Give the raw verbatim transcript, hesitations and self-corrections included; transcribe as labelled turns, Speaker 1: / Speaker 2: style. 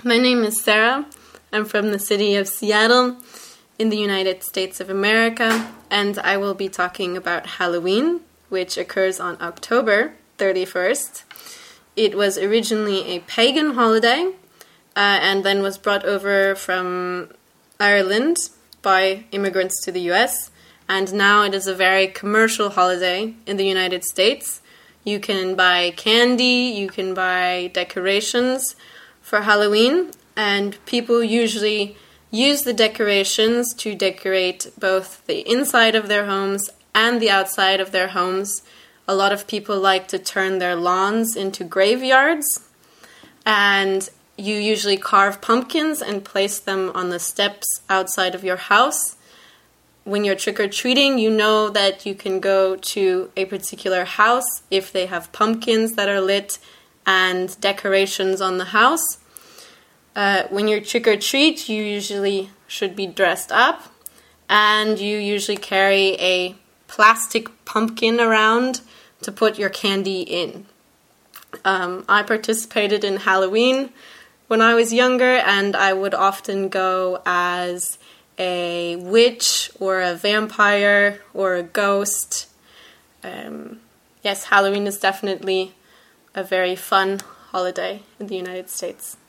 Speaker 1: My name is Sarah. I'm from the city of Seattle in the United States of America, and I will be talking about Halloween, which occurs on October thirty-first. It was originally a pagan holiday, uh, and then was brought over from Ireland by immigrants to the U S, and now it is a very commercial holiday in the United States. You can buy candy, you can buy decorations for Halloween, and people usually use the decorations to decorate both the inside of their homes and the outside of their homes. A lot of people like to turn their lawns into graveyards, and you usually carve pumpkins and place them on the steps outside of your house. When you're trick-or-treating, you know that you can go to a particular house if they have pumpkins that are lit and decorations on the house. Uh, when you trick-or-treat, you usually should be dressed up, and you usually carry a plastic pumpkin around to put your candy in. Um, I participated in Halloween when I was younger, and I would often go as a witch or a vampire or a ghost. Um, yes, Halloween is definitely a very fun holiday in the United States.